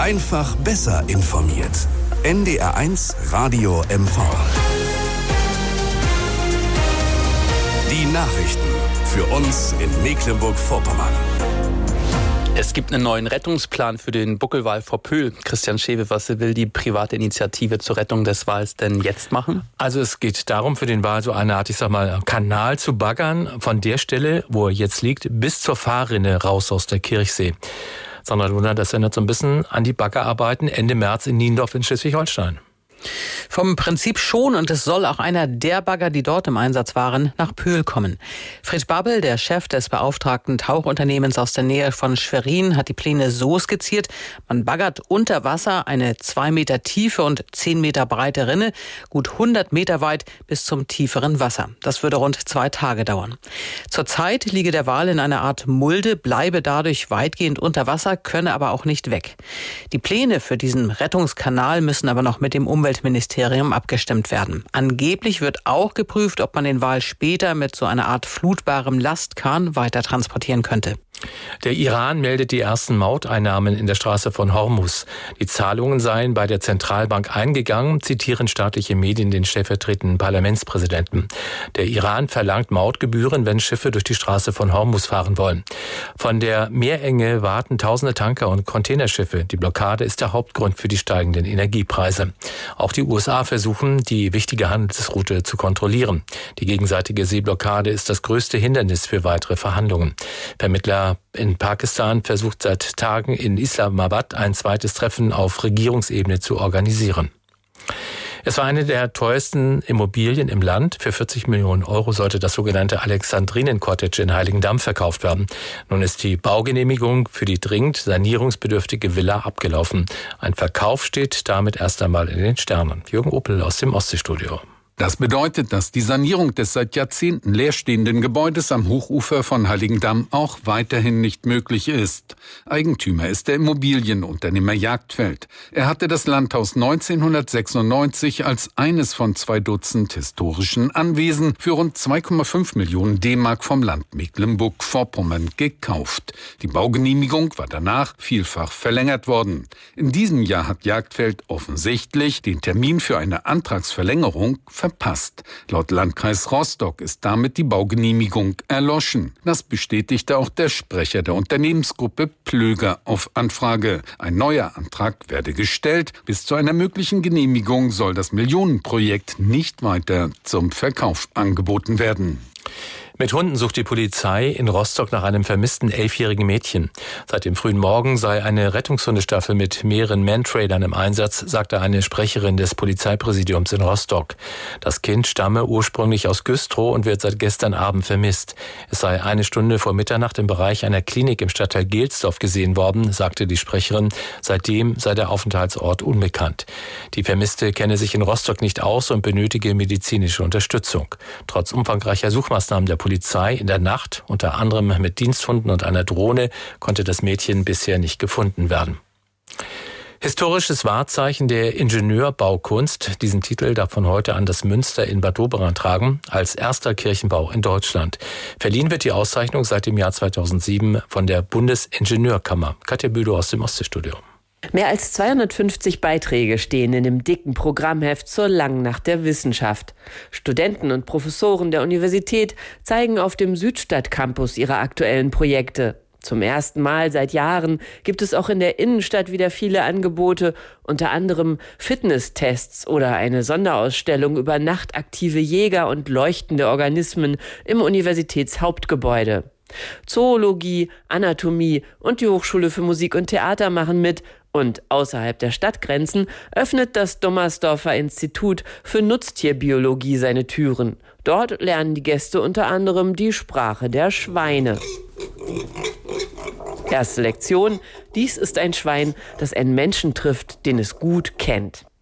Einfach besser informiert. NDR1 Radio MV. Die Nachrichten für uns in Mecklenburg-Vorpommern. Es gibt einen neuen Rettungsplan für den Buckelwal vor Pöhl. Christian Schewe, was will die private Initiative zur Rettung des Wals denn jetzt machen? Also es geht darum, für den Wal so eine Art, Kanal zu baggern, von der Stelle, wo er jetzt liegt, bis zur Fahrrinne raus aus der Kirchsee. Sandra Lunder, das erinnert so ein bisschen an die Baggerarbeiten Ende März in Niendorf in Schleswig-Holstein. Vom Prinzip schon, und es soll auch einer der Bagger, die dort im Einsatz waren, nach Pöhl kommen. Fritz Babbel, der Chef des beauftragten Tauchunternehmens aus der Nähe von Schwerin, hat die Pläne so skizziert: Man baggert unter Wasser eine 2 Meter tiefe und 10 Meter breite Rinne, gut 100 Meter weit bis zum tieferen Wasser. Das würde rund 2 Tage dauern. Zurzeit liege der Wal in einer Art Mulde, bleibe dadurch weitgehend unter Wasser, könne aber auch nicht weg. Die Pläne für diesen Rettungskanal müssen aber noch mit dem Umweltministerium abgestimmt werden. Angeblich wird auch geprüft, ob man den Wal später mit so einer Art flutbarem Lastkahn weiter transportieren könnte. Der Iran meldet die ersten Mauteinnahmen in der Straße von Hormuz. Die Zahlungen seien bei der Zentralbank eingegangen, zitieren staatliche Medien den stellvertretenden Parlamentspräsidenten. Der Iran verlangt Mautgebühren, wenn Schiffe durch die Straße von Hormuz fahren wollen. Von der Meerenge warten tausende Tanker und Containerschiffe. Die Blockade ist der Hauptgrund für die steigenden Energiepreise. Auch die USA versuchen, die wichtige Handelsroute zu kontrollieren. Die gegenseitige Seeblockade ist das größte Hindernis für weitere Verhandlungen. Vermittler in Pakistan versucht seit Tagen in Islamabad ein zweites Treffen auf Regierungsebene zu organisieren. Es war eine der teuersten Immobilien im Land. Für 40 Millionen Euro sollte das sogenannte Alexandrinen-Cottage in Heiligendamm verkauft werden. Nun ist die Baugenehmigung für die dringend sanierungsbedürftige Villa abgelaufen. Ein Verkauf steht damit erst einmal in den Sternen. Jürgen Opel aus dem Ostseestudio. Das bedeutet, dass die Sanierung des seit Jahrzehnten leerstehenden Gebäudes am Hochufer von Heiligendamm auch weiterhin nicht möglich ist. Eigentümer ist der Immobilienunternehmer Jagdfeld. Er hatte das Landhaus 1996 als eines von 2 Dutzend historischen Anwesen für rund 2,5 Millionen D-Mark vom Land Mecklenburg-Vorpommern gekauft. Die Baugenehmigung war danach vielfach verlängert worden. In diesem Jahr hat Jagdfeld offensichtlich den Termin für eine Antragsverlängerung verpasst. Laut Landkreis Rostock ist damit die Baugenehmigung erloschen. Das bestätigte auch der Sprecher der Unternehmensgruppe Plöger auf Anfrage. Ein neuer Antrag werde gestellt. Bis zu einer möglichen Genehmigung soll das Millionenprojekt nicht weiter zum Verkauf angeboten werden. Mit Hunden sucht die Polizei in Rostock nach einem vermissten 11-jährigen Mädchen. Seit dem frühen Morgen sei eine Rettungshundestaffel mit mehreren Mantrailern im Einsatz, sagte eine Sprecherin des Polizeipräsidiums in Rostock. Das Kind stamme ursprünglich aus Güstrow und wird seit gestern Abend vermisst. Es sei 1 Stunde vor Mitternacht im Bereich einer Klinik im Stadtteil Gelsdorf gesehen worden, sagte die Sprecherin. Seitdem sei der Aufenthaltsort unbekannt. Die Vermisste kenne sich in Rostock nicht aus und benötige medizinische Unterstützung. Trotz umfangreicher Suchmaßnahmen der Polizei in der Nacht, unter anderem mit Diensthunden und einer Drohne, konnte das Mädchen bisher nicht gefunden werden. Historisches Wahrzeichen der Ingenieurbaukunst. Diesen Titel darf von heute an das Münster in Bad Doberan tragen, als erster Kirchenbau in Deutschland. Verliehen wird die Auszeichnung seit dem Jahr 2007 von der Bundesingenieurkammer. Katja Bülow aus dem Ostseestudio. Mehr als 250 Beiträge stehen in dem dicken Programmheft zur Langnacht der Wissenschaft. Studenten und Professoren der Universität zeigen auf dem Südstadt-Campus ihre aktuellen Projekte. Zum ersten Mal seit Jahren gibt es auch in der Innenstadt wieder viele Angebote, unter anderem Fitnesstests oder eine Sonderausstellung über nachtaktive Jäger und leuchtende Organismen im Universitätshauptgebäude. Zoologie, Anatomie und die Hochschule für Musik und Theater machen mit. Und außerhalb der Stadtgrenzen öffnet das Dommersdorfer Institut für Nutztierbiologie seine Türen. Dort lernen die Gäste unter anderem die Sprache der Schweine. Erste Lektion: Dies ist ein Schwein, das einen Menschen trifft, den es gut kennt.